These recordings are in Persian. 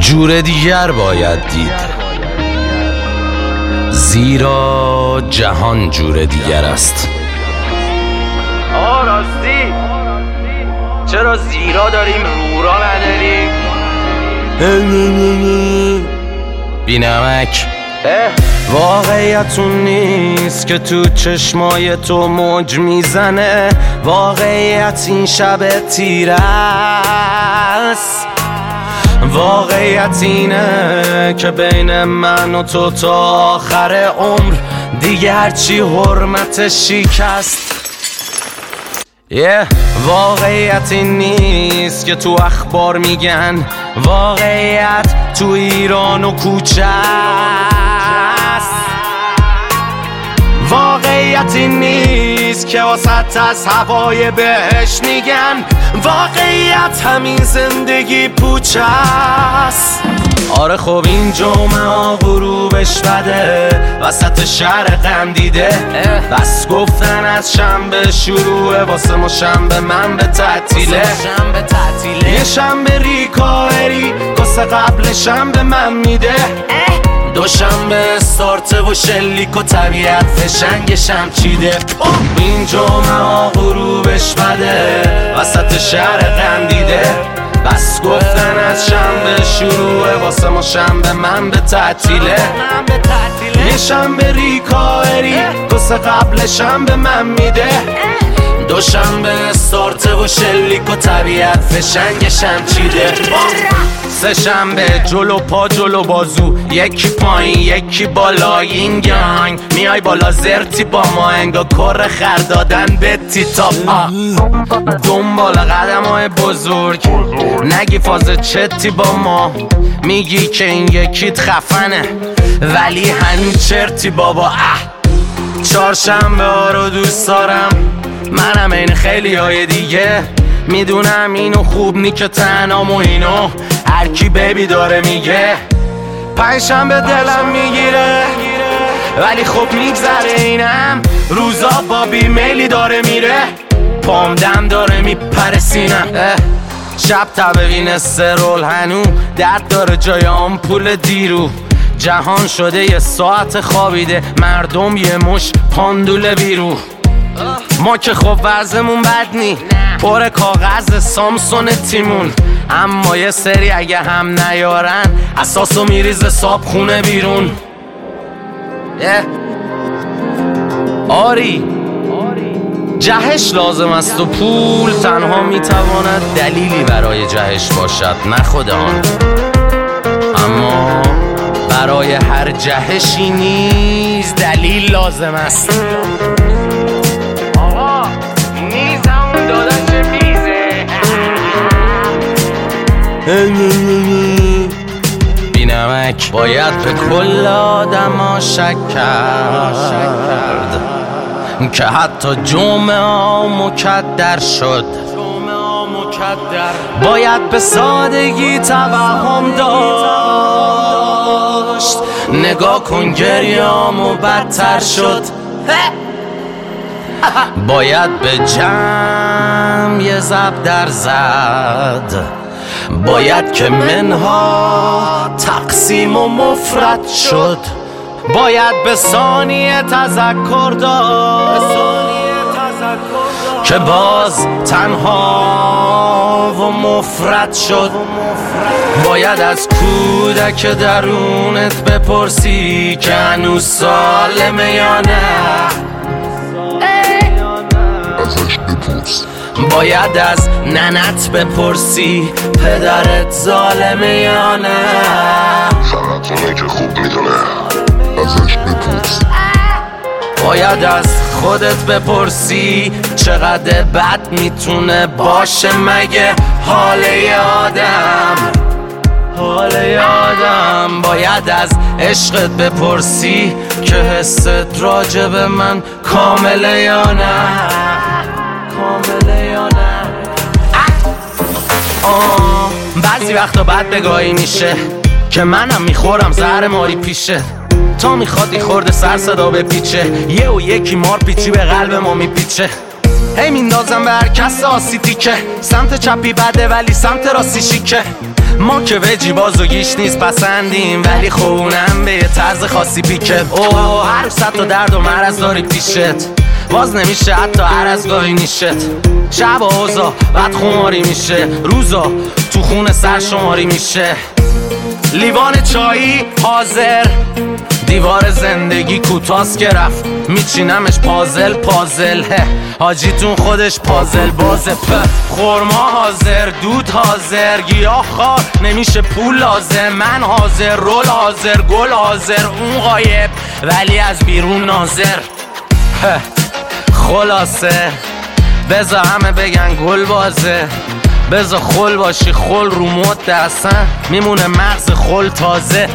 جور دیگر باید دید، زیرا جهان جور دیگر است. راستی چرا زیرا داریم رورا نداریم؟ بینمک واقعیت اون نیست که تو چشمای تو موج میزنه، واقعیت این شب تیره است. واقعیت اینه که بین من و تو تا آخر عمر دیگه هرچی حرمت شکست. واقعیت این نیست که تو اخبار میگن، واقعیت تو ایران و کوچه است. واقعیت این نیست که وسط از هوای بهش میگن، واقعیت همین زندگی پوچه است. آره خب این جمعه ها غروبش بده، وسط شهر غم دیده، بس گفتن از شنبه شروعه، واسه ما شنبه من به تعطیله. یه شنبه ریکاری واسه قبل شنبه من میده، دوشنبه استارته و شلیک و طبیعت فشنگشم چیده. این جمعه ها غروبش بده، وسط شهر غم دیده، بس گفتن از شنبه شروعه، واسه ما شنبه من به تعطیله. یه شنبه ریکاری واسه قبل شنبه من میده، دوشنبه استارته و شلیک و طبیعت فشنگشم چیده. سه شنبه جلو پا جلو بازو، یکی پایین یکی بالا، این گنگ میای بالا زرتی با ما، انگا کر خر دادن به تیتاپ. دنبال قدم های بزرگ نگی فاز چتی با ما، میگی که این یکیت خفنه ولی هنو چرتی بابا. چهارشنبه ها رو دوست دارم، منم این خیلی های دیگه، میدونم اینو خوب نی که تنام و اینو هر کی بیبی داره میگه. پنجشنبه دلم میگیره ولی خب میگذره، اینم روزا با بیمیلی داره میره، پام دم داره میپره سینم. شب تبوین استرول هنو درد داره جای آمپول دیرو، جهان شده یه ساعت خوابیده، مردم یه مش پاندول بیرو. ما که خب وضعمون بد نی، پر کاغذ سامسون تیمون، اما یه سری اگه هم نیارن اساسو میریزه صاب خونه بیرون. آری جهش لازم است و پول تنها میتواند دلیلی برای جهش باشد، نه خود آن. اما برای هر جهشی نیز دلیل لازم است. آقا نیزمون دادن چه میزه؟ بینمک باید به کل آدم شک کرد که حتی جمعه ها مکدر شد. باید به سادگی توهم داشت، نگاه کن گریه‌امو بدتر شد. باید به جمع یه ضرب در زد، باید که منها تقسیم و مفرد شد. باید به ثانیه تذکر داشت که باز تنها و مفرد شد. باید از کودک درونت بپرسی که هنوز سالمه یا نه، ازش بپرس. باید از ننت بپرسی پدرت ظالمه یا نه، فقط اونه که خوب میدونه، ازش بپرس. باید از خودت بپرسی چقدر بد میتونه باشه مگه حال آدم. باید از عشقت بپرسی که حست راجع به من کامله یا نه. بعضی وقتا بد بگاهی میشه که منم میخورم زهر ماری پیشه، تا میخواد ای خورده سر صدا بپیچه، یه و یکی مار پیچی به قلب ما میپیچه. هی میندازم به هر کس آسی تیکه، سمت چپی بده ولی سمت راستی شیکه، ما که وجی باز و گیش نیست پسندیم، ولی خونم به یه طرز خاصی پیکت. هر روز تا درد و مرض داری پیشت، باز نمیشه حتی هر از گاهی نیشت. شب و اوزا بعد خماری میشه، روزا تو خون سرشماری میشه. لیوان چایی حاضر، دیوار زندگی کوتاست که رفت میچینمش پازل پازل. حاجیتون خودش پازل بازه. خورما حاضر، دود حاضر، گیاه خار نمیشه پول لازم. من حاضر، رول حاضر، گل حاضر، اون غایب ولی از بیرون ناظر. خلاصه بذار همه بگن گل بازه، بذار خل باشی خل رو مد اصلا میمونه مغز خل تازه.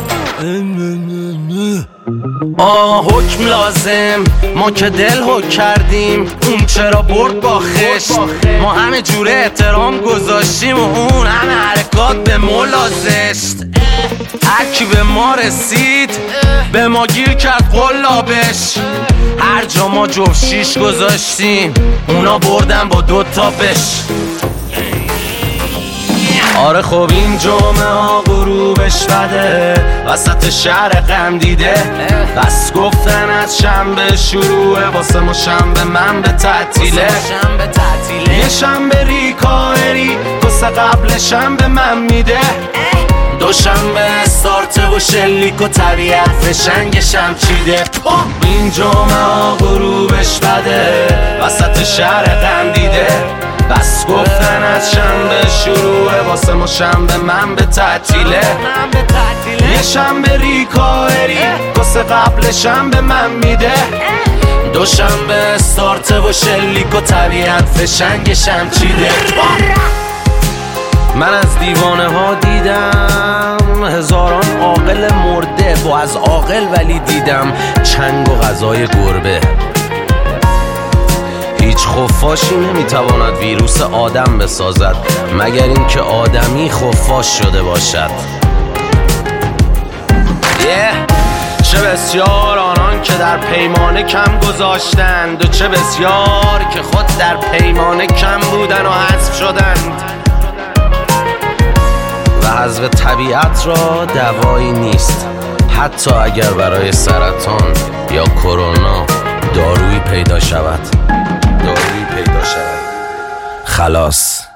حکم لازم، ما که دل حک کردیم، اون چرا برد با خشت. ما همه جوره احترام گذاشتیم و اون همه حرکات به مولا زشت. هرکی به ما رسید به ما گیر کرد قلابش. هر جا ما جفت شیش گذاشتیم اونا بردن با 2 تا بش. آره خب این جمعه ها غروبش بده، وسط شهر غم دیده. بس گفتن از شنبه شروعه، واسه ما شنبه من به تعطیله. یه شنبه ریکایری کسه قبل شنبه من میده. دوشنبه استارته و شلیک و طبیعت فشنگشم چیده. این جمعه ها غروبش بده، وسط شهر غم دیده. بس گفتن از شنبه شروعه، واسه ما شنبه من به تعطیله. یه شنبه ریکایری کسه قبل شنبه من میده. دوشنبه استارته و شلیک و طبیعت فشنگشم چیده. من از دیوانه ها دیدم هزاران عاقل مرده، با از عاقل ولی دیدم چنگ و غذای گربه. هیچ خفاشی نمیتواند ویروس آدم بسازد مگر اینکه آدمی خفاش شده باشد. چه بسیار آنان که در پیمانه کم گذاشتند و چه بسیار که خود در پیمانه کم بودن و حذف شدند. و حذف طبیعت را دوایی نیست، حتی اگر برای سرطان یا کرونا دارویی پیدا شود. خلاص.